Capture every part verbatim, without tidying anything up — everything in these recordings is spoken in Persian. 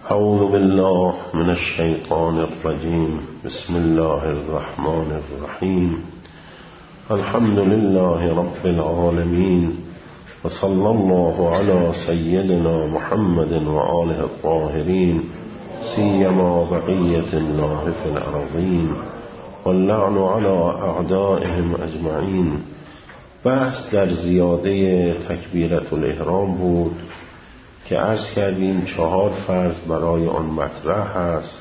اعوذ بالله من الشیطان الرجیم. بسم الله الرحمن الرحیم. الحمد لله رب العالمین و صلی الله علی سیدنا محمد و آله الطاهرین سیما بقیة الله فی الارضین واللعن علی اعدائهم اجمعین. بحث در زیاده تکبیرة الاحرام بود که عرض کردیم چهار فرض برای آن مطرح هست.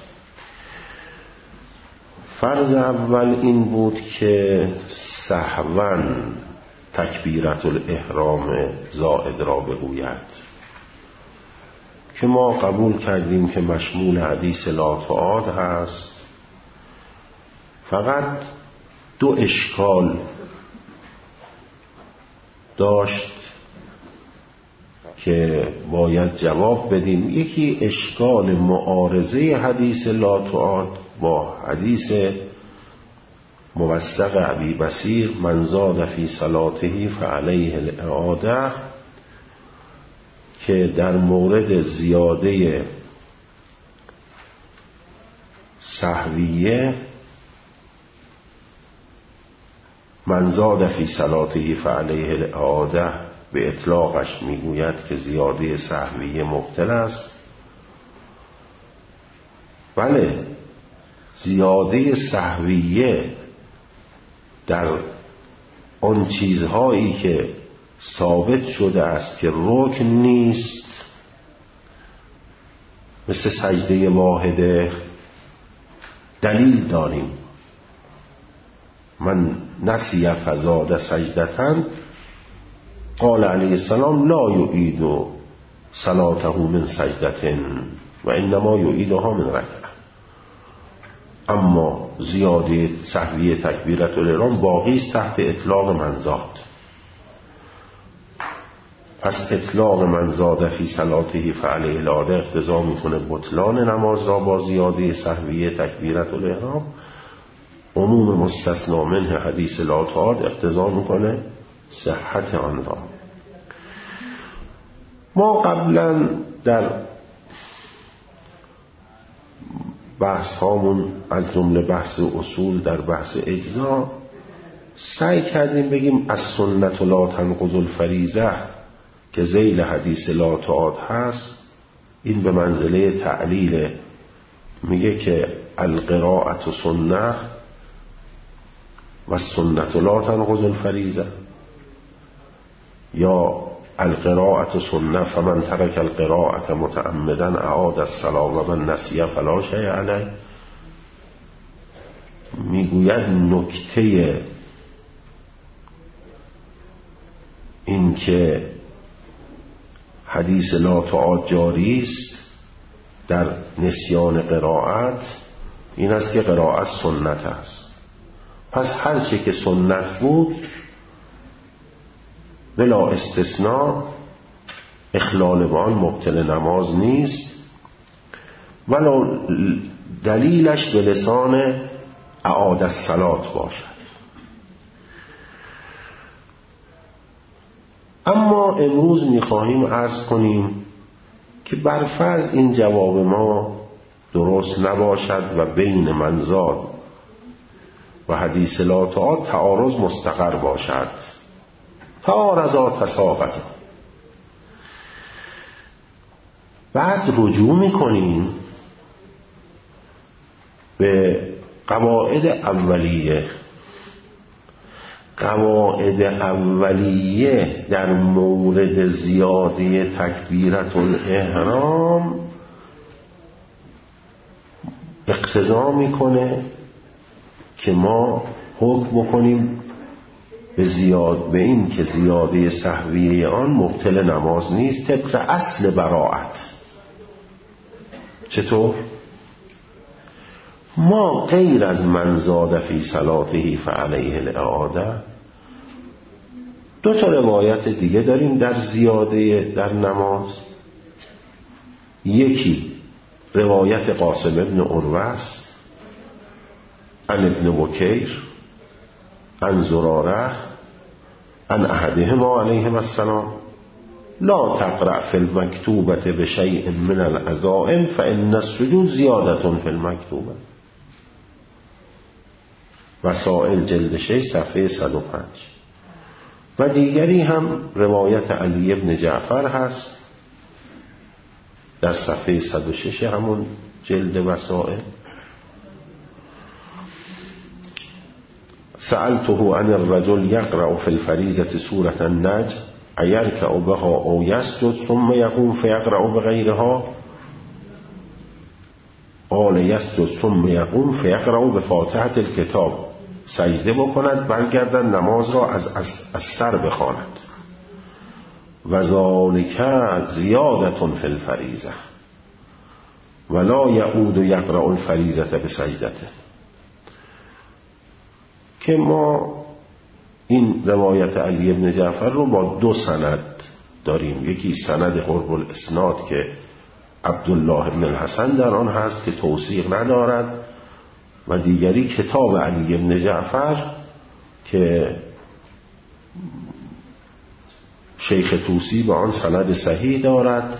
فرض اول این بود که سهواً تکبیرة الاحرام زائد را بگوید، که ما قبول کردیم که مشمول حدیث لا تعاد هست. فقط دو اشکال داشت که باید جواب بدیم. یکی اشکال معارضه حدیث لا تعاد با حدیث موثق ابی بصیر من زاد فی صلاته فعلیه الاعاده، که در مورد زیاده سهویه من زاد فی صلاته فعلیه الاعاده به اطلاقش میگوید که زیاده سهویه مبطل است. بله، زیاده سهویه در آن چیزهایی که ثابت شده است که رکن نیست، مثل سجده واحده، دلیل داریم. من نسی فزاد سجدتن قال علیه السلام لا یعید صلاته من سجدة و انما یعیدها من رکعه. اما زیاده سهوی تکبیرة الاحرام باقی است تحت اطلاق من زاد. پس اطلاق من زاد فی صلاته فعلیه الاعاده اقتضا میکنه بطلان نماز را با زیاده سهوی تکبیرة الاحرام. عموم مستثنا منه حدیث لا تعاد اقتضا میکنه صحت آن را. ما قبلا در بحث هامون از جمله بحث اصول در بحث اجزا سعی کردیم بگیم از سنت لا تنقض الفریضه که ذیل حدیث لا تعاد هست، این به منزله تعلیل. میگه که القراءة سنه و سنت لا تنقض الفریضه، یا القراءة سنه فمن ترک القراءة متعمدا اعاد الصلاة و من نسیه فلا شیء علیه. میگوید نکته این که حدیث لا تعاد جاری است در نسیان قرائت این است که قرائت سنت است. پس هر چه که سنت بود بلا استثناء اخلال به آن مبطل نماز نیست، ولو دلیلش به لسان اعاد الصلاة باشد. اما امروز میخواهیم عرض کنیم که برفرض این جواب ما درست نباشد و بین من زاد و حدیث لا تعاد تعارض مستقر باشد، تعارضا تساقطا، بعد رجوع میکنیم به قواعد اولیه. قواعد اولیه در مورد زیاده تکبیرة الاحرام اقتضا میکنه که ما حکم بکنیم به زیاد به این که زیاده سهویه آن مبطل نماز نیست طبق اصل براءت. چطور؟ ما غیر از من زاد فی صلاته فعلیه الاعاده دو تا روایت دیگه داریم در زیاده در نماز. یکی روایت قاسم ابن عروه عن ابن بکیر عن زراره عن احدهما علیهم السلام لا تقرأ فی المکتوبة بشیء من العزائم فإن السجود زیادة فی المکتوبة. وسائل جلد شش صفحه صد و پنج. و دیگری هم روایت علی ابن جعفر هست در صفحه صد و شش همون جلد وسائل. سألته عن الرجل يقرأ في الفريضة سورة النجم أيركع بها أو يسجد ثم يقوم فيقرأ بغيرها؟ قال يسجد ثم يقوم فيقرأ بفاتحة الكتاب. سجده بکند برگردد نماز را از, از, از سر بخواند. و ذالک زیادة فی الفریضه ولا یعود یقرأ الفریضه بسجدته. که ما این روایت علی ابن جعفر رو با دو سند داریم. یکی سند قرب الاسناد که عبدالله ابن الحسن در آن هست که توثیق ندارد، و دیگری کتاب علی ابن جعفر که شیخ طوسی به آن سند صحیح دارد.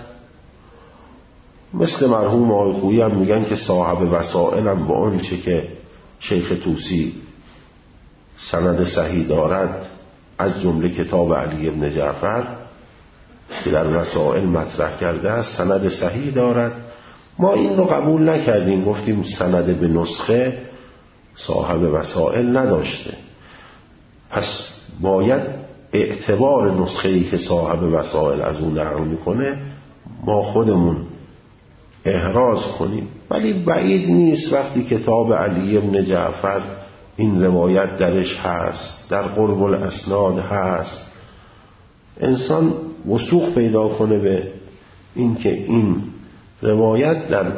مثل مرحوم آقای خویی هم میگن که صاحب وسائل هم با آن چه که شیخ طوسی سند صحیح دارد از جمله کتاب علی ابن جعفر که در وسائل مطرح کرده است سند صحیح دارد. ما این رو قبول نکردیم، گفتیم سند به نسخه صاحب وسائل نداشته، پس باید اعتبار نسخه‌ای که صاحب وسائل از اون نقل میکنه ما خودمون احراز کنیم. ولی بعید نیست وقتی کتاب علی ابن جعفر این روایت درش هست، در قرب الاسناد هست، انسان وثوق پیدا کنه به این که این روایت در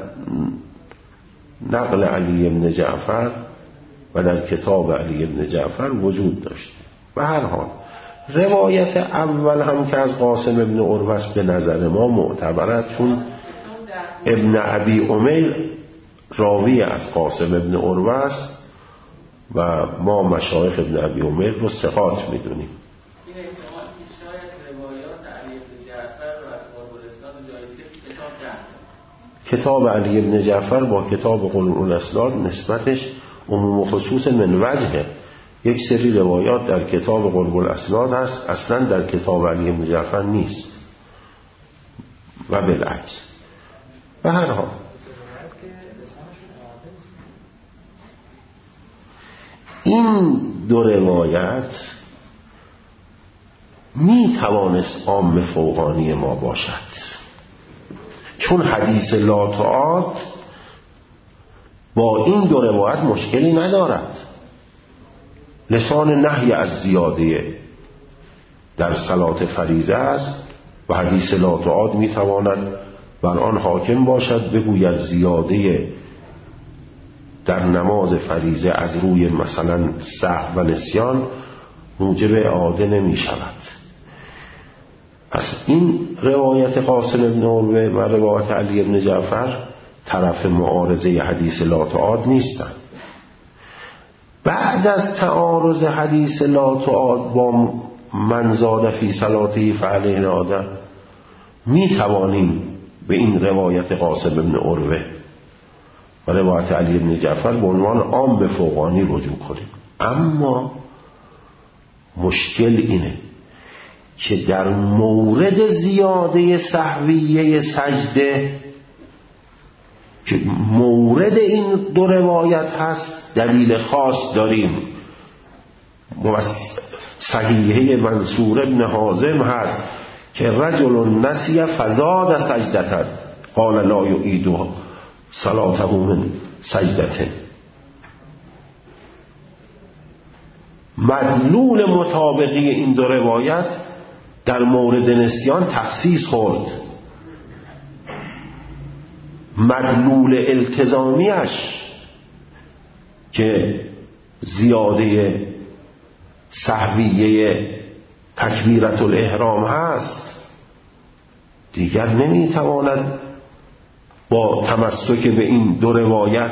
نقل علی ابن جعفر و در کتاب علی ابن جعفر وجود داشته. به هر حال روایت اول هم که از قاسم ابن عروه به نظر ما معتبرد، چون ابن ابی امیل راوی از قاسم ابن عروه است و ما مشایخ ابن ابی امیل رو ثقات میدونیم. کتاب علی ابن جعفر با کتاب قرب الاسناد نسبتش عموم و خصوص من وجهه. یک سری روایات در کتاب قرب الاسناد هست اصلا در کتاب علی ابن جعفر نیست و بالعکس. به هر حال این دو روایت می توانست عام فوقانی ما باشد، چون حدیث لا تعاد با این دو روایت مشکلی ندارد. لسان نهی از زیاده در صلات فریضه است و حدیث لا تعاد می تواند بر آن حاکم باشد بگوید زیاده در نماز فریضه از روی مثلا سهو و نسیان موجب اعاده نمی شود. پس این روایت قاسم ابن عروه و روایت علی ابن جعفر طرف معارضه حدیث لا تعاد نیستند. بعد از تعارض حدیث لا تعاد با من زاد فی صلاته فعلیه اعاده می توانیم به این روایت قاسم ابن عروه و روایت علی ابن جعفر به عنوان عام به فوقانی رجوع کنیم. اما مشکل اینه که در مورد زیاده سهویه سجده که مورد این دو روایت هست دلیل خاص داریم. صحیحه منصور ابن حازم هست که رجل نسی فزاد سجدتا قال لا یعید صلاته من سجدته. مدلول مطابقی این دو روایت در مورد نسیان تخصیص خورد، مدلول التزامیش که زیاده سهویه تکبیرت الاحرام هست دیگر نمیتواند با تمسک به این دو روایت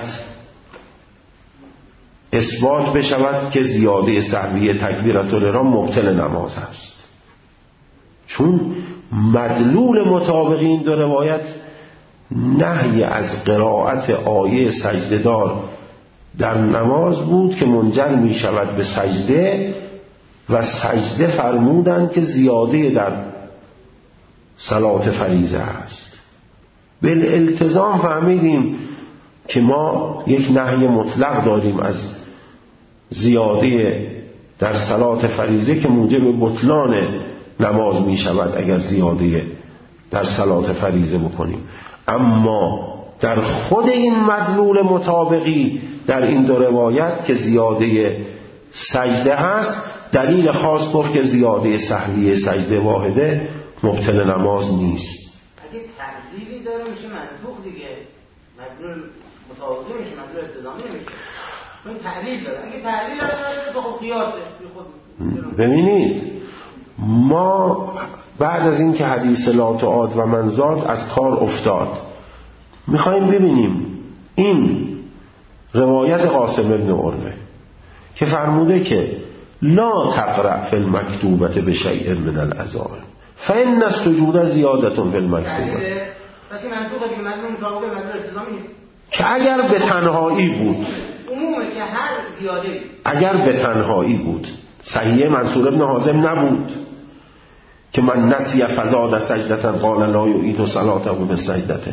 اثبات بشود که زیاده سهویه تکبیرت الاحرام مبطل نماز است، چون مدلول مطابق این دو روایت نهی از قرائت آیه سجده‌دار در نماز بود که منجر می شود به سجده، و سجده فرمودند که زیاده در صلات فریضه است. بالالتزام فهمیدیم که ما یک نهی مطلق داریم از زیاده در صلات فریضه که موجب بطلان نماز می شود اگر زیاده در صلات فریضه بکنیم. اما در خود این مدلول مطابقی در این دو روایت که زیاده سجده هست، دلیل خاص گفت که زیاده سهوی سجده واحده مبطل نماز نیست. اگه تحلیلی داره میشه منطوق دیگه، مدلول مطابقی میشه، مدلول التزامی میشه. اون تحلیل داره. اگه تحلیل داره تو خب قیاسه. خود ببینید ما بعد از این که حدیث لا تعاد و منزاد از کار افتاد، میخوایم ببینیم این روایت قاسم ابن عروه که فرموده که لا تقرأ فی المکتوبة بشیء من العزائم فإن السجود زیادة فی المکتوبة. پس این منطوقه دیگه، مدلول مطابقه، مدلول التزامی نیست. که اگر به تنهایی بود، عمومه که هر زیاده، اگر به تنهایی بود، صحیح منصور ابن حازم نبود که من نسی فزاد سجدتا قال لا یعید صلاته بسجدته.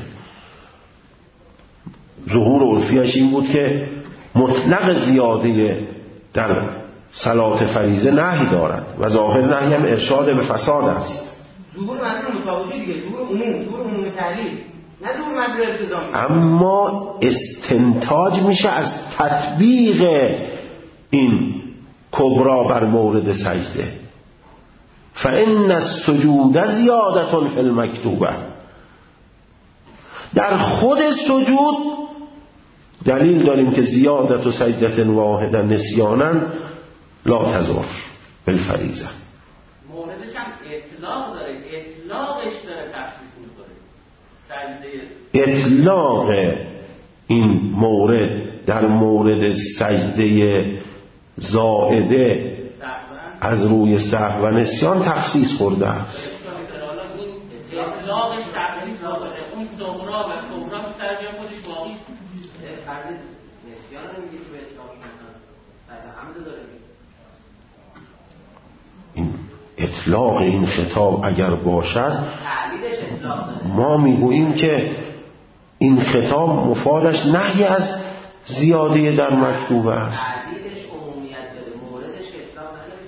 ظهور عرفیش این بود که مطلق زیاده در صلات فریضه نهی دارد و ظاهر نهی هم ارشاد به فساد است. ظهور مدلول مطابقی دیگه، ظهور عموم، ظهور عموم تعلیل، نه ظهور مدلول التزامی. اما استنتاج میشه از تطبیق این کبرا بر مورد سجده، فإن السجود زیادة فی المکتوبة. در خود سجود دلیل داریم که زیادت و سجدت واحده نسیانا لا تضر بالفریضه. موردش هم اطلاق داره، اطلاقش داره تخصیص میکنه. سجده اطلاق این مورد در مورد سجده زائده از روی سهو و نسیان تخصیص خورده است. اطلاقش تخصیص داره. اون صغرا و کبرا سرجای خودش واقعی فرد نسیان رو میگه که به اطلاقش نکنه، فرد عمد داره. این اطلاق این خطاب اگر باشد ما میگوییم که این خطاب مفادش نهی از زیاده در مکتوبه است. تعلیلش عمومیت داره، موردش اطلاق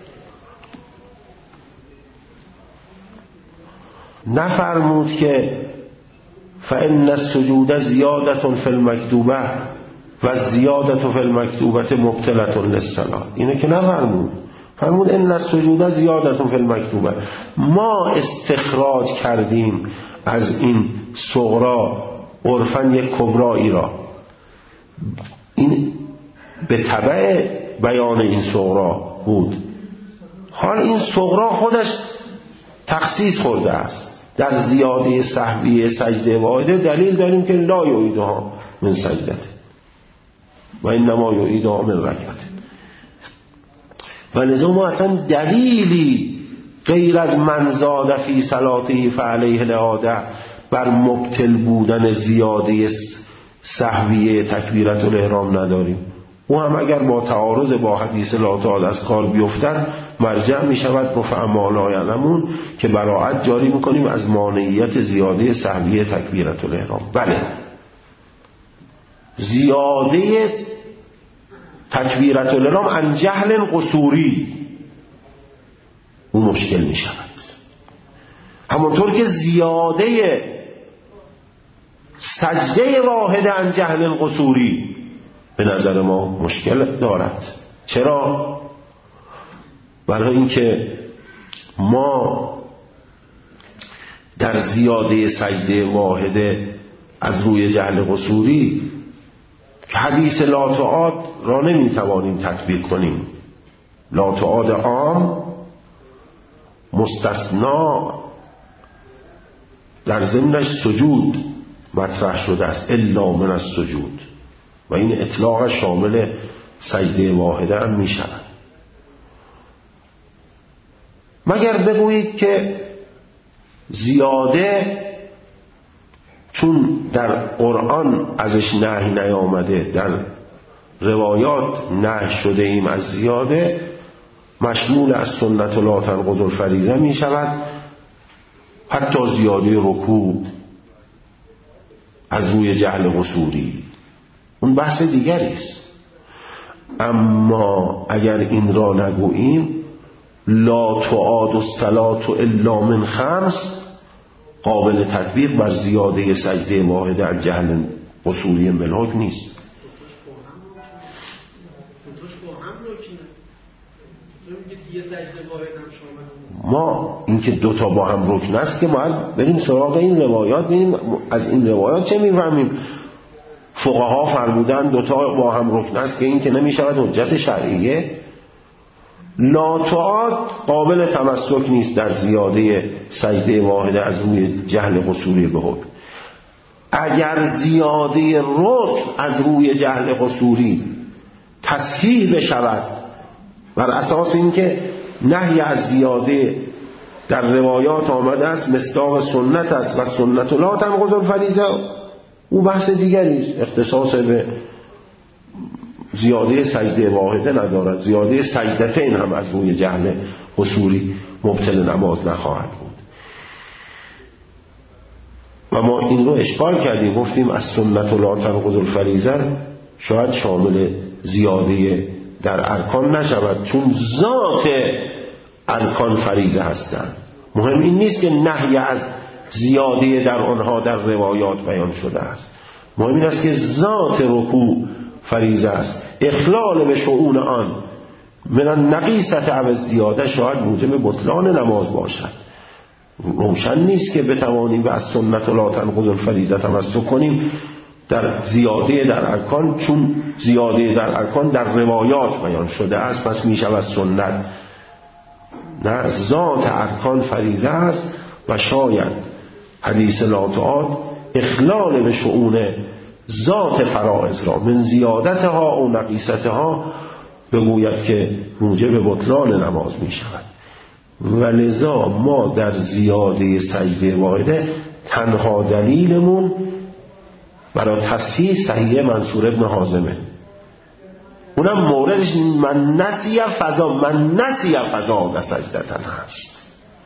نداره. نفرمود که فإن السجود زیادة فی المکتوبه و زیادة فی المکتوبه مبطلة للصلاة. اینه که نفرمود، فرمود ان السجود زیادة فی المکتوبه. ما استخراج کردیم از این صغرا عرفاً یک کبرایی را، این به تبع بیان این صغرا بود. حال این صغرا خودش تخصیص خورده است. در زیاده سهوی سجده واحده دلیل داریم که لا یعیدها من سجدته و انما یعیدها من رکعته. و لذا ما اصلا دلیلی غیر از من زاد فی صلاته فعلیه الاعاده بر مبطل بودن زیاده سهوی تکبیرت الاحرام نداریم. او هم اگر با تعارض با حدیث لا تعاد از کار بیفتن مرجع می شود رفع ما لا یعلمون که براءت جاری میکنیم از مانعیت زیاده سهوی تکبیرت الاحرام. بله، زیاده تکبیرت الاحرام عن جهل قصوری اون مشکل می شود، همونطور که زیاده سجده واحده عن جهل قصوری به نظر ما مشکل دارد. چرا؟ برای اینکه ما در زیاده سجده واحده از روی جهل قصوری حدیث لا تعاد را نمیتوانیم تطبیق کنیم. لا تعاد عام مستثنا در ضمنش سجود مطرح شده است، الا من السجود، و این اطلاق شامل سجده واحده هم می شود. مگر بگویید که زیاده چون در قرآن ازش نهی نیامده، در روایات نهی شده ایم از زیاده، مشمول از سنت لا تنقض الفریضه می شود. حتی زیاده رکوع از روی جهل قصوری اون بحث دیگری است. اما اگر این را نگوییم لا تعاد الصلاة الا من خمس قابل تطبیق بر زیاده سجده واحده از جهل قصوری بالحکم نیست. ما اینکه دوتا با هم رکن است که ما بریم سراغ این روایات ببینیم از این روایات چه میفهمیم. فقها فرمودن دوتا با هم رکن است که این که نمیشود حجت شرعیه. لا تعاد قابل تمسک نیست در زیاده سجده واحده از روی جهل قصوری به حکم. اگر زیاده رکن از روی جهل قصوری تصحیح بشود بر اساس اینکه نهی از زیاده در روایات آمده است مصداق سنت است و سنت لا تنقض الفریضه، او بحث دیگری است، اختصاص به زیاده سجده واحده ندارد. زیاده سجدتین هم از روی جهل قصوری مبطل نماز نخواهد بود. و ما این رو اشکال کردیم، گفتیم از سنت لا تنقض الفریضه شاید شامل زیاده در ارکان نشود چون ذات ارکان فریضه هستند. مهم این نیست که نهی از زیاده در آنها در روایات بیان شده است، مهم این است که ذات رکوع فریضه است. اخلال به شؤون آن من النقیصة او زیاده شاید موجب بطلان نماز باشد. روشن نیست که بتوانیم به از سنت لا تنقض الفریضه تمسک کنیم در زیاده در ارکان، چون زیاده در ارکان در روایات بیان شده است پس می شود سنت. نه، ذات ارکان فریضه است و شاید حدیث لا تعاد اخلال به شؤون ذات فرائض را من زیادتها و نقیصتها بگوید که موجب بطلان نماز می شود. و لذا ما در زیاده سجده واحده تنها دلیلمون برای تصحیح صحیح منصور ابن حازمه، اونم موردش من نسی فضا من نسی فضا و سجدتن هست.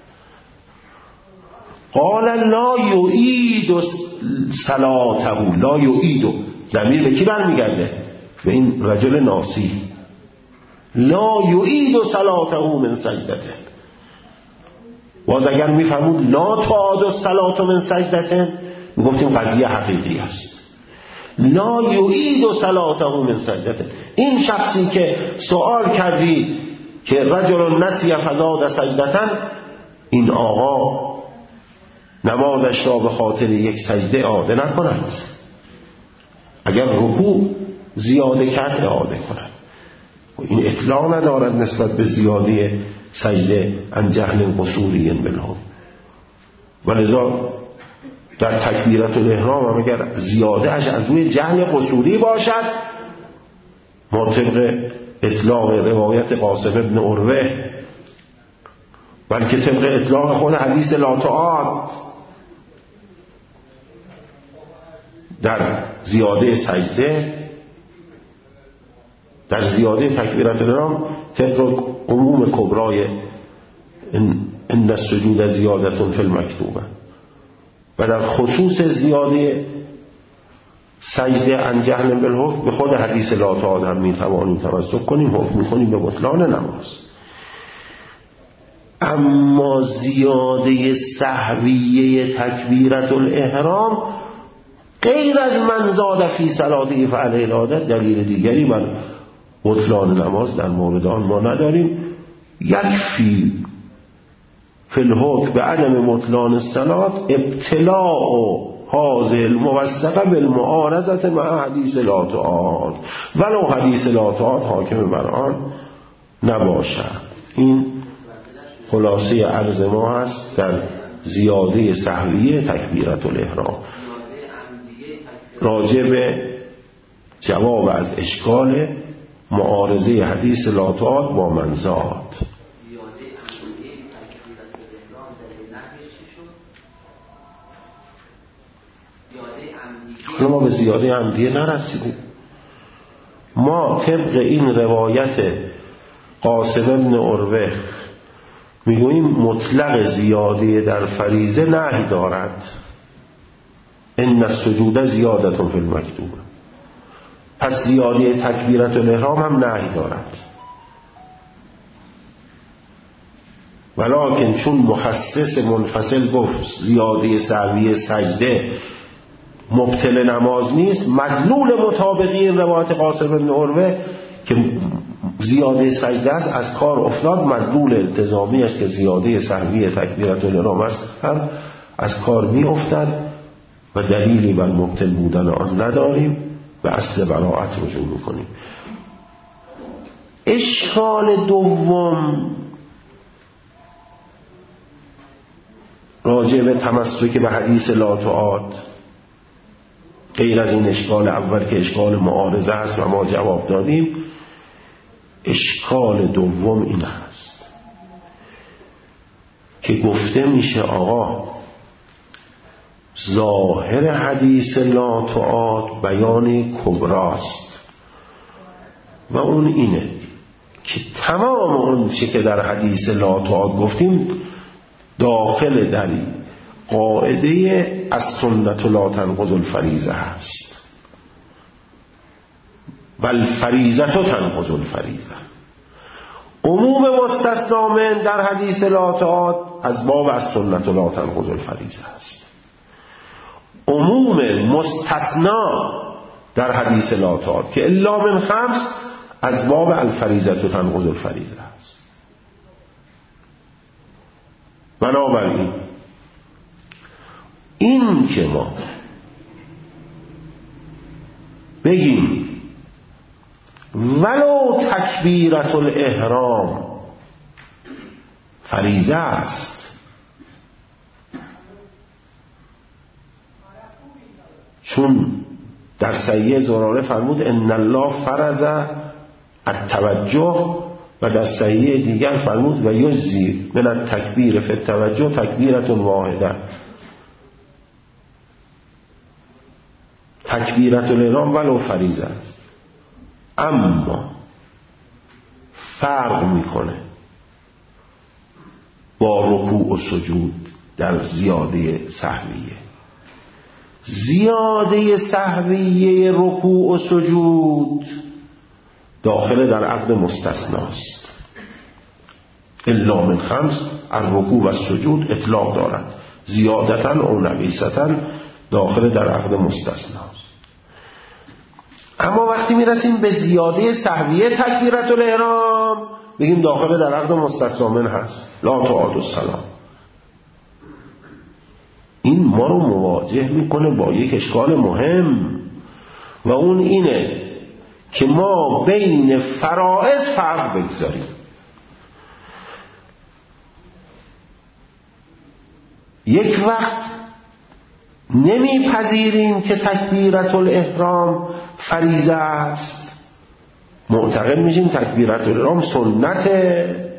قال لا یعید صلاته، لا یعید ضمیر به کی برمیگرده؟ به این رجل ناسی. لا یعید صلاته من سجدته. باز اگر میفهمود لا تعاد الصلاة من سجدته میگفتیم قضیه حقیقی است. لا یعید صلاته من سجدته، این شخصی که سوال کردی که رجل نسی فزاد سجدتن، این آقا نمازش را به خاطر یک سجده اعاده نکند، اگر رکوع زیاده کرد اعاده کند. این اطلاع ندارد نسبت به زیاده سجده عن جهل قصوری بالحکم. ولذا در تکبیرت الاحرام هم اگر زیاده اش از روی جهل قصوری باشد، ما طبق اطلاق روایت قاسم ابن عروه بلکه طبق اطلاق خود حدیث لا تعاد در زیاده سجده، در زیاده تکبیرت الاحرام طبق عموم کبرای ان السجود زیادة فی المکتوبه، و در خصوص زیاده سجده عن جهل بالحکم به خود حدیث لا تعاد هم میتوانیم تمسک کنیم، حکم کنیم به بطلان نماز. اما زیاده سهویه تکبیرت الاحرام غیر از من زاد فی صلاته فعلیه العادة دلیل دیگری بر بطلان نماز در مورد آن ما نداریم. یکفی فی الحکم به عدم بطلان الصلاة ابتلاء هذه الموثقه بالمعارضه مع حدیث لا تعاد ولو حدیث لا تعاد حاکم بر آن نباشد. این خلاصه عرض ما هست در زیاده سهویه تکبیرت الاحرام. راجع به جواب از اشکال معارضه حدیث لا تعاد با من زاد. ما به زیاده عمدیه نرسیدیم. ما طبق این روایت قاسم بن عروه میگوییم مطلق زیاده در فریضه نهی دارد. ان السجود زیادة فی المکتوبه. پس زیاده تکبیرت الاحرام هم نهی دارد، ولکن چون مخصص منفصل گفت زیاده سهوی سجده مبطل نماز نیست، مدلول مطابقی این روایت قاسم بن عروه که زیاده سجده است از کار افتاد، مدلول التزامی است که زیاده سهوی تکبیرت الاحرام است هم از کار می افتد و دلیلی بر مبطل بودن آن نداریم و اصل براءت رجوع میکنیم. اشکال دوم راجع به تمسک به حدیث لا تعاد، غیر از این اشکال اول که اشکال معارضه است و ما جواب دادیم، اشکال دوم این هست که گفته میشه آقا ظاهر حدیث لا تعاد بیان کبراست و اون اینه که تمام اون چه که در حدیث لا تعاد گفتیم داخل در قاعده السنة لا تنقض الفریضه هست و الفریضه تنقض الفریضه. عموم مستثنا من در حدیث لا تعاد از باب السنة لا تنقض الفریضه هست. عموم مستثنا در حدیث لا تعاد که الا من خمس از باب الفریضه تنقض الفریضه هست. بنابراین این که ما بگیم ولو تکبیرت الاحرام فریضه است، چون در صحیح زراره فرمود ان الله فرض التوجه و در صحیح دیگر فرمود و یجزی من التکبیر فی التوجه تکبیرت واحده. تکبیرت الاحرام ولو فریضه است، اما فرق میکنه با رکوع و سجود در زیاده سهویه. زیاده سهویه رکوع و سجود داخل در عقد مستثناست. الا من خمس الرکوع و السجود اطلاق دارد، زیادتاً او نقیصتاً داخل در عقد مستثناست. اما وقتی میرسیم به زیاده سهویه تکبیرت الاحرام بگیم داخل در عقد مستثنا من هست، لا تعاد السلام. این ما رو مواجه میکنه با یک اشکال مهم و اون اینه که ما بین فرائض فرق بگذاریم. یک وقت نمیپذیریم که تکبیرت الاحرام فریضه است، معتقد میشیم تکبیرت الاحرام سنته،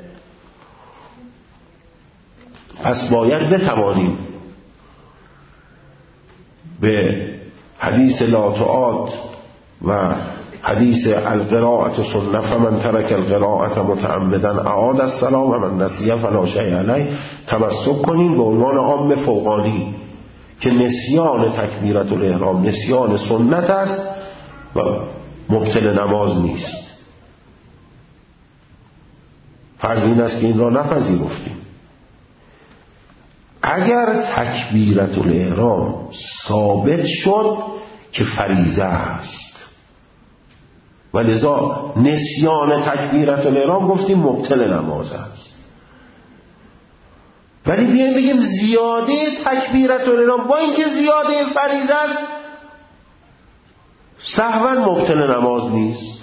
پس باید بتوانیم به حدیث لا تعاد و حدیث القراءة سنة فمن ترك القراءة متعمدا اعاد السلام و من نسیه فلا شیء علیه تمسک کنیم به عنوان عام فوقانی که نسیان تکبیرت الاحرام نسیان سنت است و مبطل نماز نیست. فرض این است که این را نپذیرفتیم. اگر تکبیرت الاحرام ثابت شد که فریضه است و لذا نسیان تکبیرت الاحرام گفتیم مبطل نماز است، ولی بیایم بگیم زیاده تکبیرت الاحرام با اینکه زیاده فریضه است سهوا مبطل نماز نیست،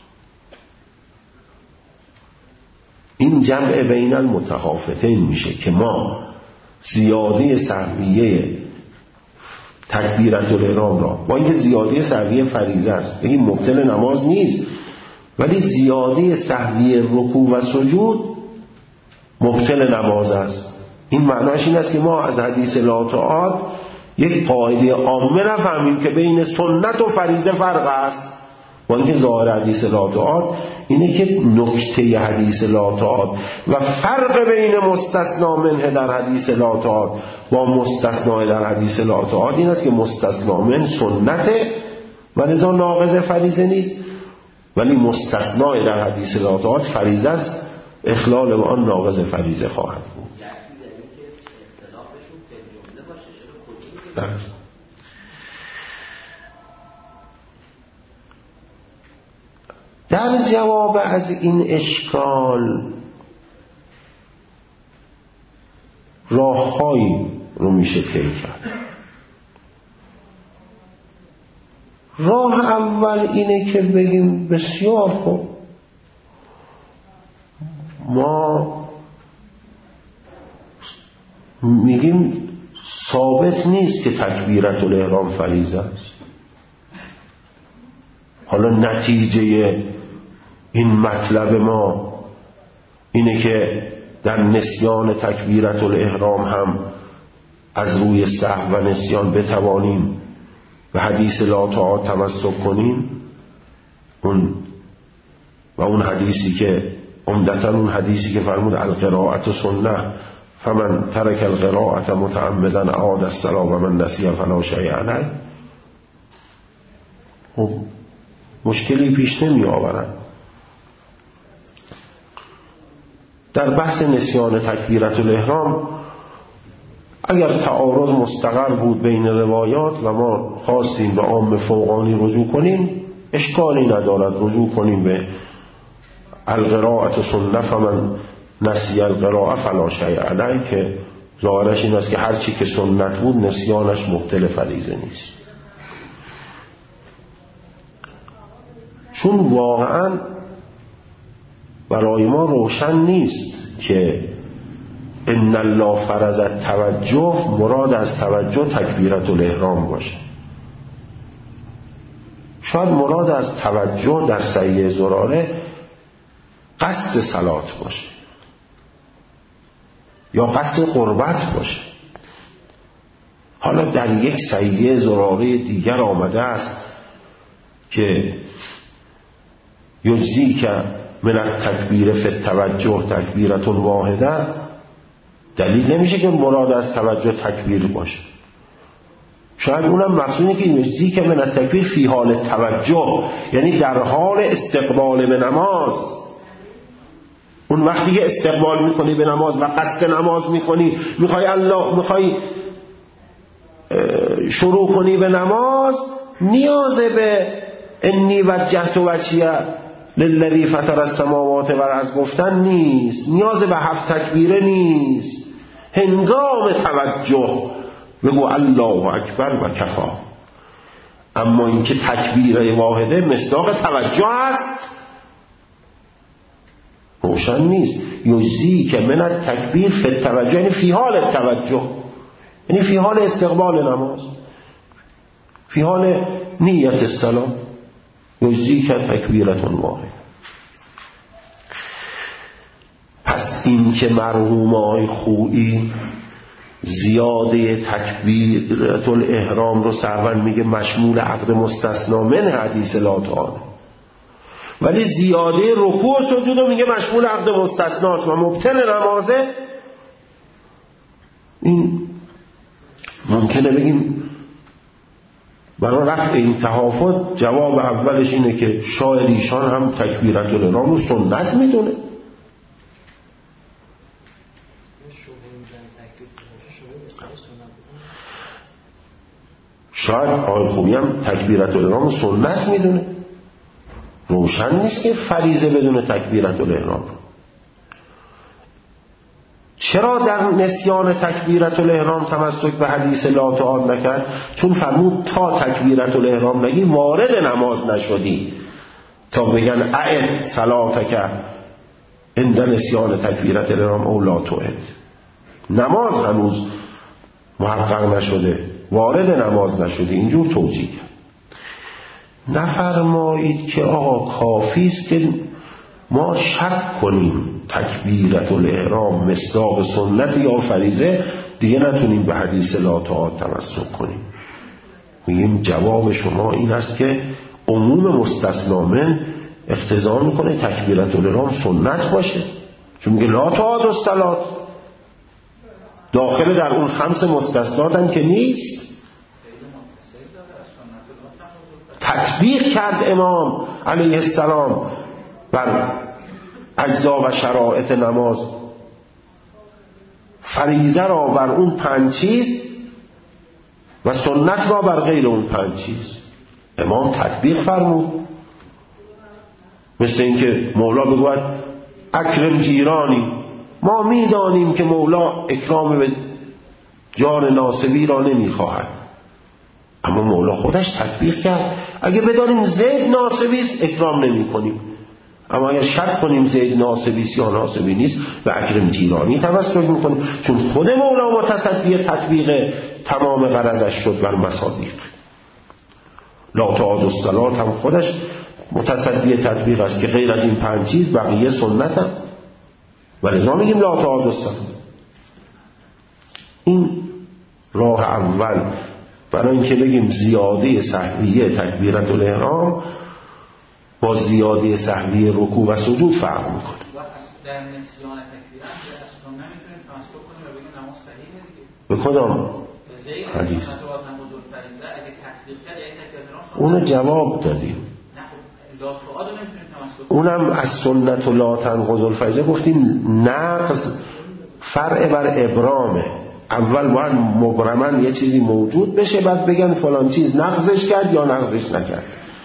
این جمع بین المتخافتین میشه که ما زیاده سهویه تکبیرت الاحرام را با اینکه زیاده سهویه فریضه است بگیم مبطل نماز نیست، ولی زیاده سهویه رکوع و سجود مبطل نماز است. این معناش این است که ما از حدیث لا تعاد یک قاعده عامه نفهمیم که بین سنت و فریضه فرق است. با اینکه ظاهر حدیث لا تعاد اینه که نکته حدیث لا تعاد و فرق بین مستثنا منه در حدیث لا تعاد با مستثنا در حدیث لا تعاد این است که مستثنا من سنته و لذا ناقض فریضه نیست، ولی مستثنا در حدیث لا تعاد فریضه است، اخلال آن ناقض فریضه خواهد بود. در جواب از این اشکال راههایی رو میشه طی کرد. راه اول اینه که بگیم بسیار خوب، ما میگیم ثابت نیست که تکبیرت الاحرام فریضه است. حالا نتیجه این مطلب ما اینه که در نسیان تکبیرت الاحرام هم از روی سهو و نسیان بتوانیم و حدیث لا تعاد تمسک کنیم. اون و اون حدیثی که عمدتاً اون حدیثی که فرمود القراءة سنة فمن ترک القراءة متعمدا اعاد الصلاة و من نسی فلا شیء علیه، خب مشکلی پیش نمی آورد. در بحث نسیان تکبیرت الاحرام اگر تعارض مستقر بود بین روایات و ما خواستیم به عام فوقانی رجوع کنیم اشکالی ندارد، رجوع کنیم به القراءة سنة فمن نسی القراءة فلا شیء علیه که ظاهرش این است که هر چی که سنت بود نسیانش مبطل فریضه نیست. چون واقعا برای ما روشن نیست که ان الله فرض التوجه مراد از توجه تکبیرت الاحرام باشه. شاید مراد از توجه در سعی زراره قصد صلات باشه یا قصد قربت باشه. حالا در یک سعی زراره دیگر آمده است که یجزی که من التکبیر فی التوجه تکبیرت واحده، دلیل نمیشه که مراد از توجه تکبیر باشه. شاید اونم مقصودی که یجزی که من التکبیر فی حال توجه، یعنی در حال استقبال به نماز. اون وقتی که استقبال میکنی به نماز و قصد نماز میکنی، میخوای الله میخوای شروع کنی به نماز، نیاز به انی وجهت وجهی للذی فطر السماوات والارض گفتن نیست، نیاز به هفت تکبیره نیست. هنگام توجه بگو الله اکبر و کفا. اما اینکه تکبیر واحده مصداق توجه است روشن نیست. یجزی که من التکبیر فی التوجه یعنی فی حال توجه، یعنی فی حال استقبال نماز، فی حال نیت الصلاة. یجزی که تکبیرت واحد. پس این که مرحوم آقای خویی زیاده تکبیرت الاحرام رو سهوا میگه مشمول عقد مستثنا من حدیث لا تعاد، ولی زیاده رکوع و سجود رو میگه مشمول عقد مستثناست و مبطل نمازه. این ممکنه بگیم برای رفع این تهافت جواب اولش اینه که شاید ایشان هم تکبیرت الاحرام رو سنت میدونه. شاید آقای خویی هم تکبیرت الاحرام رو سنت میدونه. روشن نیست که فریضه بدون تکبیرت الاحرام. چرا در نسیان تکبیرت الاحرام تمسک به حدیث لا تعاد نکرد؟ چون فرمود تا تکبیرت الاحرام نگی وارد نماز نشدی تا بگن اعد صلاتک عند نسیان تکبیرت الاحرام او لا تعد. نماز هنوز محقق نشده، وارد نماز نشدی، اینجور توجیه کرد. نفرمایید که آقا کافی است که ما شک کنیم تکبیرت الاحرام مصداق سنت یا فریضه دیگه نتونیم به حدیث لا تعاد تمسک کنیم. میگیم جواب شما این است که عموم مستثنا من اقتضا میکنه تکبیرت الاحرام سنت باشه، چون میگه لا تعاد الصلاة، داخل در اون خمس مستثنات که نیست. تطبیق کرد امام علیه السلام بر اجزا و شرایط نماز، فریضه را بر اون پنج چیز و سنت را بر غیر اون پنج چیز امام تطبیق فرمود. مثل اینکه مولا بگوید اکرم جیرانی، ما میدانیم که مولا اکرام به جان ناسبی را نمیخواهد، اما مولا خودش تطبیق کرد. اگه بدانیم زید ناسبی است اکرام نمی کنیم، اما اگر شک کنیم زید ناسبی است یا ناسبی نیست و اکرم جیرانی توسل میکنیم، چون خود مولا متصدی تطبیق تمام غرضش شد بر مصادیق. لا تعاد الصلاة هم خودش متصدی تطبیق است که غیر از این پنج چیز بقیه سنت هم، ولذا میگیم لا تعاد الصلاة. این راه اول برای اینکه بگیم زیاده سهویه تکبیرت الاحرام با زیاده سهویه رکوع و سجود فرق میکنه. در نسیان تکبیرت اصلا نمیتونیم تمسک کنیم و بگیم نماز صحیحه دیگه. به کدام حدیث؟ اونو جواب دادیم. اونم از سنت لا تنقض الفریضه گفتیم نقض فرع بر ابرامه. اول باید مبرمن یه چیزی موجود بشه بعد بگن فلان چیز نقضش کرد یا نقضش نکرد.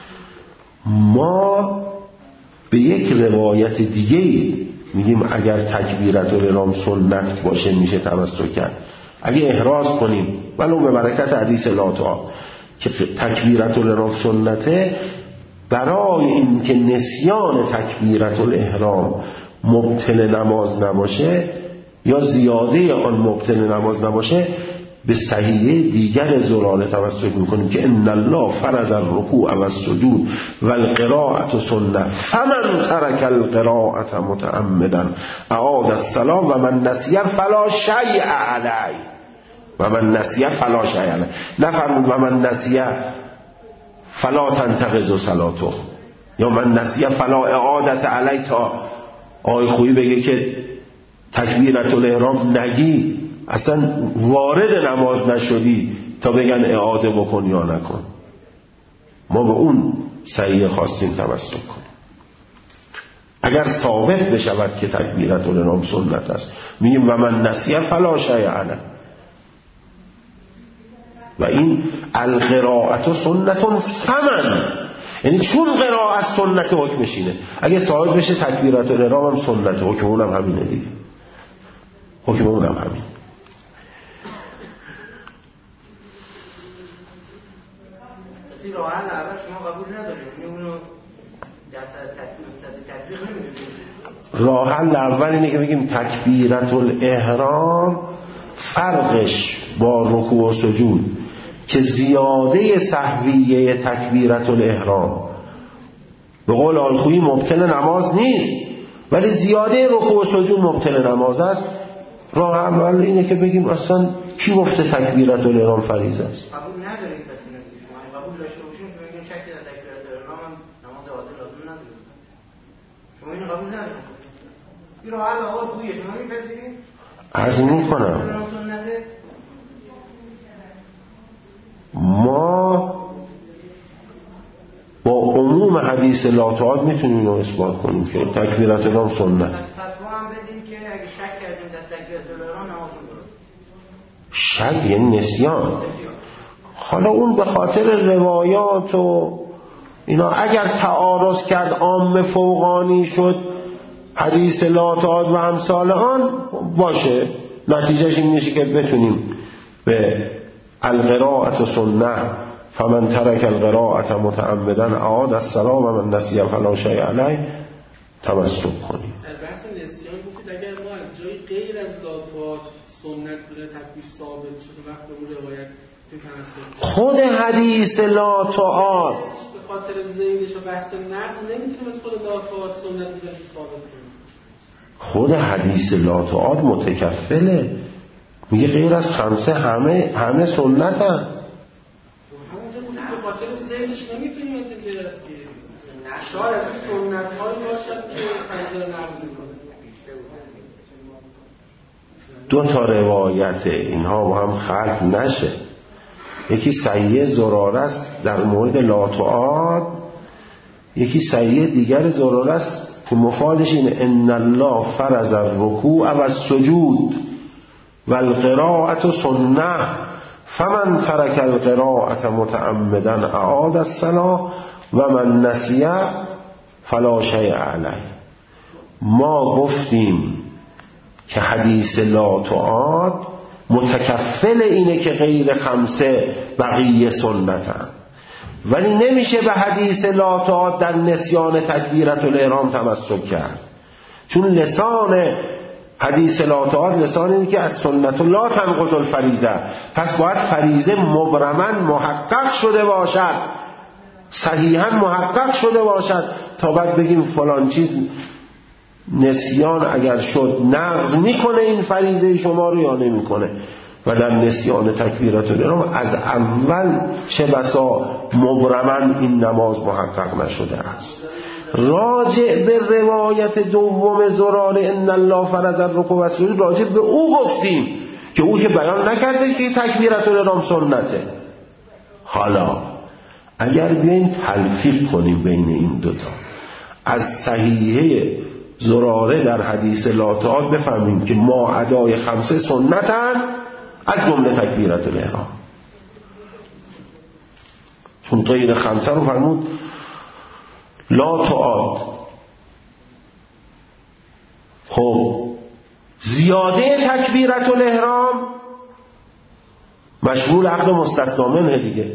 ما به یک روایت دیگه میگیم اگر تکبیرت الاحرام سنت باشه میشه تمسک کرد. اگه احراز کنیم ولو به برکت حدیث لا تعاد که تکبیرت الاحرام سنته، برای این که نسیان تکبیرت الاحرام مبطل نماز نباشه یا زیاده آن مبطل نماز نباشه، به صحیحه دیگر زلاله توسل میکنیم که ان الله فرض الرکوع و السجود و القراءة سنة فمن ترک القراءة متعمدا اعاد الصلاة و من نسی فلا شیء علیه و من نسی فلا شیء علیه. نفرمود و من نسی فلا تنتقض صلاته یا من نسی فلا اعادت علیه، تا آی خویی بگه که تکبیرت الاحرام نگی اصلا وارد نماز نشدی تا بگن اعاده بکن یا نکن. ما به اون صحیح خواستیم تمسک کنیم. اگر ثابت بشود که تکبیرت الاحرام سنت است میگیم و من نسیه فلا شیء علیه. و این القراءة سنت فمن، یعنی چون قراءت سنت حکمش اینه، اگه ثابت بشه تکبیرت الاحرام هم سنت، حکم اونم همینه دیگه، حکم اونم همین. این راه حل اول شما قبول ندارید، اونو تطبیق نمیدونید. راه حل اول اینه که بگیم تکبیرت الاحرام فرقش با رکوع و سجود که زیاده سهویه تکبیرت الاحرام به قول آلخویی مبطل نماز نیست، ولی زیاده رکوع و سجود مبطل نماز است. راه اول اینه که بگیم اصلا کی گفته تکبیرت الاحرام فریضه است؟ قبول ندارید پس اینو دیگه. شما قبول داشته باشین که بگین شک در تکبیرت الاحرام نماز عادل لازم نداره. شما اینو قبول ندارید. این راه حل آقا خویه، شما میپذیرید؟ عرض میکنم ما با عموم حدیث لا تعاد میتونیم اینو اثبات کنیم که تکبیرت الاحرام سنت. پس فتوا هم بدیم که اگه شک کردیم در تکبیرت الاحرام نماز درست. شک یعنی نسیان. حالا اون به خاطر روایات و اینا اگر تعارض کرد عام فوقانی شد حدیث لا تعاد و امثال آن باشه، نتیجهش این میشه که بتونیم به القراءة سنة فمن ترک القراءة متعمدا اعاد الصلاة و من نسی فلا شیء علیه تمسک کنیم. در بحث نسیان گفتید اگر ما از جای غیر از لا تعاد سنت بوده تکبیر ثابت شده وقت به اون روایت خود حدیث لا تعاد به خاطر ذیلش و بحث نقض نمیتونیم از خود لا تعاد سنت بودنش ثابت کنیم. خود حدیث لا تعاد متکفله میگه غیر از خمسه همه همه سنت هم. نمیتونیم از این درست که شاید از سنت هایی باشد که فریضه رو نقض میکنه. دو تا روایت اینها با هم خلط نشه. یکی صحیح زراره است در مورد لاتعاد، یکی صحیح دیگر زراره است که مفادش اینه ان الله فرض الرکوع و السجود و القراءة سنه فمن ترک القراءة متعمدا اعاد الصلاة و من نسی فلا شیء علیه. ما گفتیم که حدیث لا تعاد متکفل اینه که غیر خمسه بقیه سنتن، ولی نمیشه به حدیث لا تعاد در نسیان تکبیرت الاحرام تمسک کرد، چون لسان حدیث لا تعاد لسان اینه که از سنت لا تنقض الفریضه، پس باید فریضه مبرماً محقق شده باشد، صحیحاً محقق شده باشد تا بعد بگیم فلان چیز نسیان اگر شد نقض میکنه این فریضه شما رو یا نمیکنه. و در نسیان تکبیرات الاحرام از اول چه بسا مبرماً این نماز محقق نشده است. راجع به روایت دوم زراره ان الله فرض الرکوع و السجود راجع به او گفتیم که او که بیان نکرده که تکبیرات الاحرام سنته. حالا اگر بیاییم تلفیق کنیم بین این دوتا، از صحیحه زراره در حدیث لا تعاد بفهمیم که ما ادای خمسه سنتن از جمله تکبیرات الاحرام، چون غیر خمسه رو فرمود لا تعاد. خب زیاده تکبیرات الاحرام مشمول عقد مستثنا منه دیگه،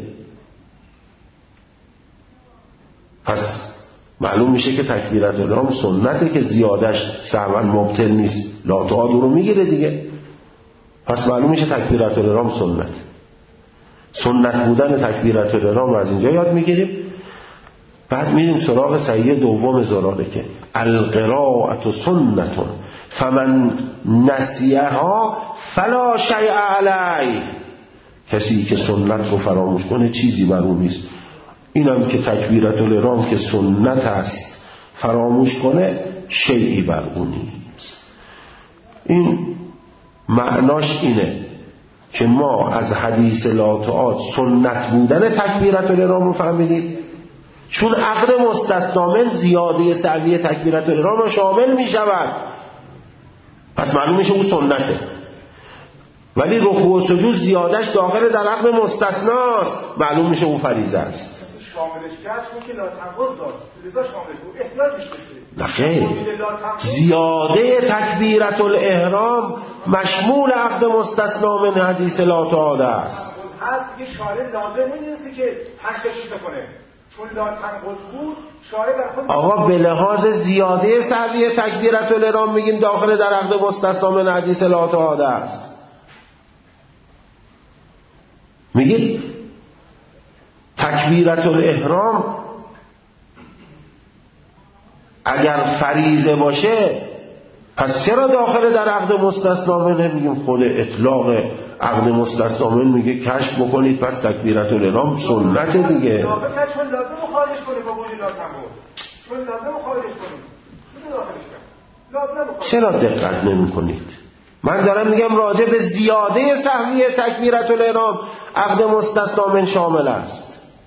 پس معلوم میشه که تکبیرات الاحرام سنته که زیادش سهوا مبطل نیست، لا تعاد رو میگیره دیگه، پس معلوم میشه تکبیرات الاحرام سنت. سنت بودن تکبیرات الاحرام رو از اینجا یاد میگیریم. بعد میریم سراغ صحیح دوم زراره که القراءة سنة فمن نسیها فلا شیء علیه، کسی که سنت رو فراموش کنه چیزی بر اون نیست. اینم که تکبیرات الاحرام که سنت است فراموش کنه شیئی بر اون نیست. این معناش اینه که ما از حدیث لا تعاد سنت بودن تکبیرات الاحرام رو فهمیدیم، چون عقد مستثنا من زیاده سعوی تکبیرات الاحرام رو شامل می شود، پس معلوم میشه اون سنته. ولی رکوع و سجود زیادش داخل در عقد مستثناست، معلوم میشه اون فریضه است. شاملش کرد چون که لا تنقض داشت، لذا شاملش بود، احتیاجش داشت. نه خیر، زیاده تکبیرات الاحرام مشمول عقد مستثنا من حدیث لا تعاد است. هست دیگه شارع لازم نیست که تشریح کنه، چون لا تنقض بود شارع در خود. آقا به لحاظ زیاده سعوی تکبیرات الاحرام میگیم داخل در عقد مستثنا من حدیث لا تعاد است. میگید تکبیرات الاحرام اگر فریضه باشه پس چرا داخل در عقد مستثنا منه؟ میگیم خود اطلاق عقد مستثنا من میگه کشف بکنید پس تکبیرات الاحرام سنت دیگه. چون لازم خارج کنه با وجود لا تنقض، چون لازم خارج کنه داخلش کنه. چرا دقت نمی‌کنید؟ من دارم میگم راجع به زیاده سهوی تکبیرات الاحرام عقد مستثنا من شامل است.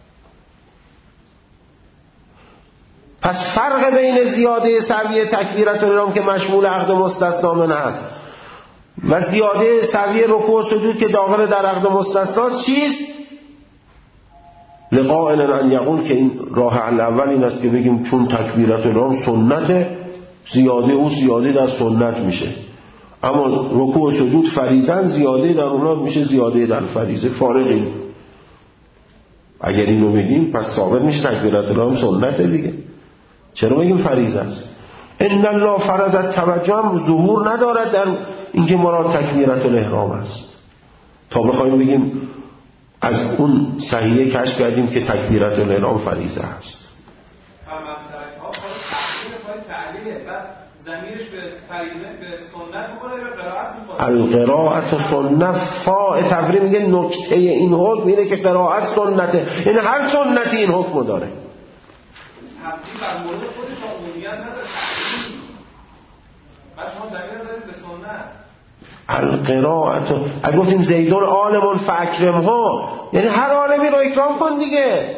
پس فرق بین زیاده سعوی تکبیرات الاحرام که مشمول عقد مستثنا من است و زیاده سعوی رکوع و سجود که داخل در عقد مستثنا چیست؟ لقائل ان یقول که این راه حل اول این است که بگیم چون تکبیرات الاحرام سنته زیاده او زیاده در سنت میشه، اما رکوع و سجود فریضن زیاده در اونها میشه زیاده در فریضه. فارغیم. اگر اینو بگیم پس ثابت میشه تکبیرات الاحرام سنته دیگه. چرا بگیم فریضه است؟ ان الله فرض التوجه هم ظهور ندارد در اینکه مراد تکبیرات الاحرام است تا بخوایم بگیم از اون صحیحه کشف کردیم که تکبیرات الاحرام فریضه است. فرمانترک ها خود تعلیل خود تعلیله، بعد ضمیرش به فریضه به سنت میخوره یا قرائت میخوره؟ القراءت سنت فاء تفریم میگه نکته این حکم اینه که قرائت سنته، این هر سنتی این حکم داره. تفصیل بر مورد خودش عمومیت نداره. بعد شما ضمیر دارید به سنت. القراءت اگه گفتیم زیدون عالمون فاکرمها، یعنی هر عالمی رو اکرام کن دیگه.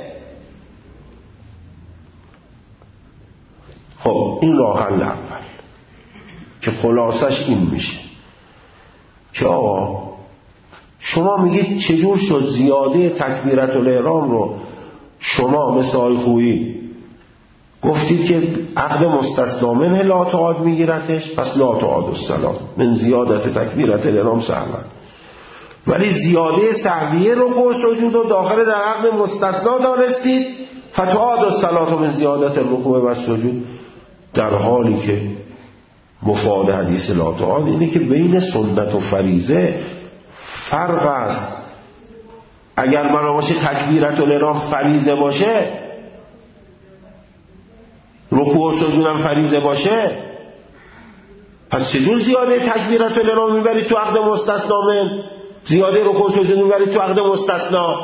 خب این راه حل اول که خلاصش این میشه که آقا شما میگید چجور شد زیاده تکبیرت الاحرام رو شما مثل آقای خویی گفتید که عقد مستثنا منه لا تعاد میگیرتش، پس لا تعاد الصلاة من زیادت تکبیرت الاحرام سهوا، ولی زیاده سهویه رو رکوع و سجود و داخل در عقد مستثنا دانستید فتعاد الصلاة من زیادت رکوع و سجود، در حالی که مفاد حدیث لا تعاد اینه که بین سنت و فریضه فرق است. اگر بنا باشه تکبیرت الاحرام فریضه باشه، رکوع و سجود هم فریضه باشه، پس چجور زیاده تکبیرت الاحرام میبرید تو عقد مستثنا من، زیاده رکوع و سجود میبرید تو عقد مستثنا؟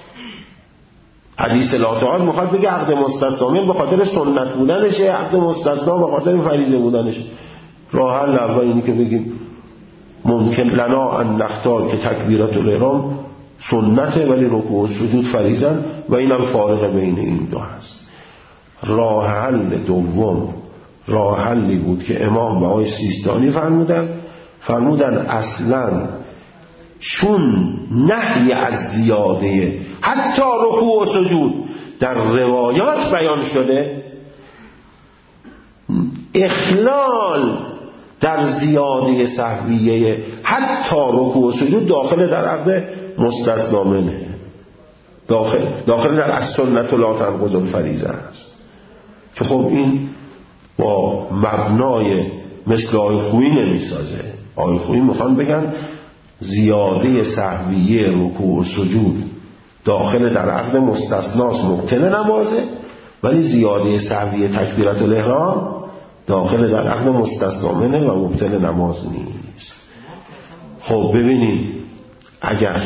حدیث لا تعاد میخواد بگه عقد مستثنا من به خاطر سنت بودنشه، عقد مستثنا به خاطر فریضه بودنشه. راه حل اول اینه که بگیم ممکن لنا ان نختار که تکبیرت الاحرام سنته ولی رکوع و سجود فریضه و اینم فارق بین این دو هست. راه حل دوم راه حلی بود که امام بهای سیستانی فرمودن فرمودن اصلا چون نهی از زیاده حتی رکوع و سجود در روایات بیان شده، اخلال در زیاده سهویه حتی رکوع و سجود داخل در عقد مستثنا منه، داخل داخل در السنة لا تنقض الفریضه است، که خب این با مبنای مثل آقای خویی نمیسازه. آقای خویی میخوان بگن زیاده سهویه رکوع و سجود داخل در عقد مستثناست مبطل نمازه، ولی زیاده سهویه تکبیرت الاحرام داخل در عقد مستثنا منه و مبطل نماز نیست. خب ببینید اگر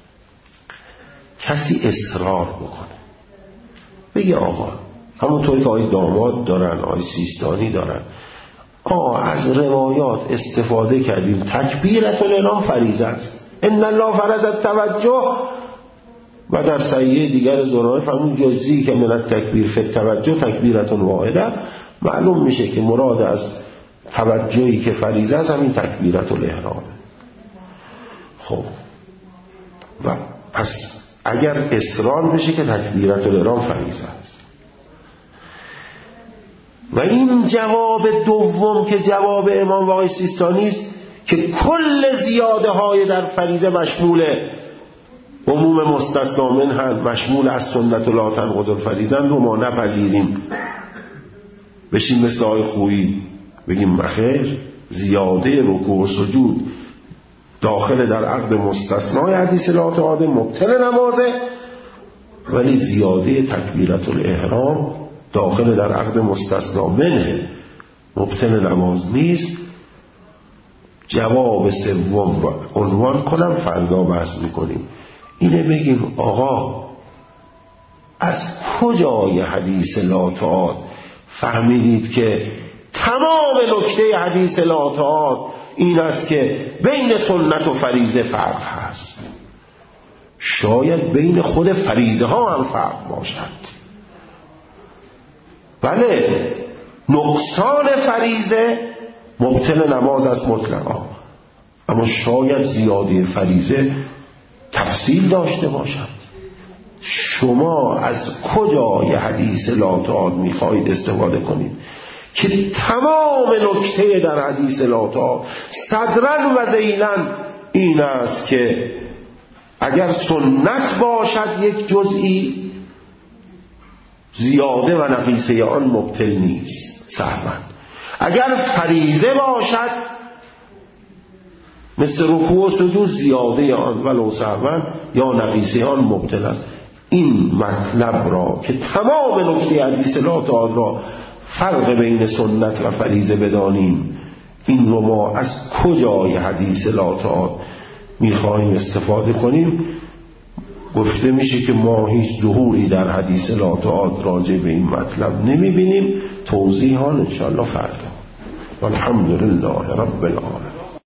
کسی اصرار بکنه بگه آقا همونطوری که آقای داماد دارن آقای سیستانی دارن آقا از روایات استفاده کردیم تکبیرت الاحرام فریضه است، ان الله فرض التوجه، و در صحیح دیگر زراره فرمود جزئی که من التکبیر فی التوجه تکبیرت واحده، معلوم میشه که مراد از توجهی که فریضه است همین تکبیرت الاحرام. خب و پس اگر اصرار بشه که تکبیرت الاحرام فریضه است و این جواب دوم که جواب امام آقای سیستانی است که کل زیاده های در فریضه مشمول عموم مستثنا منه مشمول از سنت لا تنقض الفریضه رو ما نپذیریم، بشیم مثل آقای خویی بگیم مخیر زیاده رکوع و سجود داخل در عقد مستثنای حدیث لا تعاد مبطل نمازه، ولی زیاده تکبیرت الاحرام داخل در عقد مستثنا منه مبطل نماز نیست. جواب سوم رو عنوان کنم فردا بحث میکنیم. اینه بگیم آقا از کجای حدیث لا تعاد فهمیدید که تمام نکته حدیث لا تعاد این است که بین سنت و فریضه فرق هست؟ شاید بین خود فریضه ها هم فرق باشد، بله نقصان فریضه مبطل نماز است مطلقا، اما شاید زیاده فریضه تفصیل داشته باشد. شما از کجای حدیث لا تعاد میخواهید استفاده کنید که تمام نکته در حدیث لا تعاد صدرا و ذیلا این است که اگر سنت باشد یک جزئی زیاده و نقیصه آن مبطل نیست سهوا، اگر فریضه باشد مثل رکوع و سجود زیاده آن ولو سهوا یا نقیصه آن مبطل است. این مطلب را که تمام نکته حدیث لا تعاد را فرق بین سنت و فریضه بدانیم، این رو ما از کجای حدیث لا تعاد میخواهیم استفاده کنیم. گفته میشه که ما هیچ ظهوری در حدیث لا تعاد راجع به این مطلب نمیبینیم. توضیحان انشاءالله فردا. والحمدلله رب العالمین.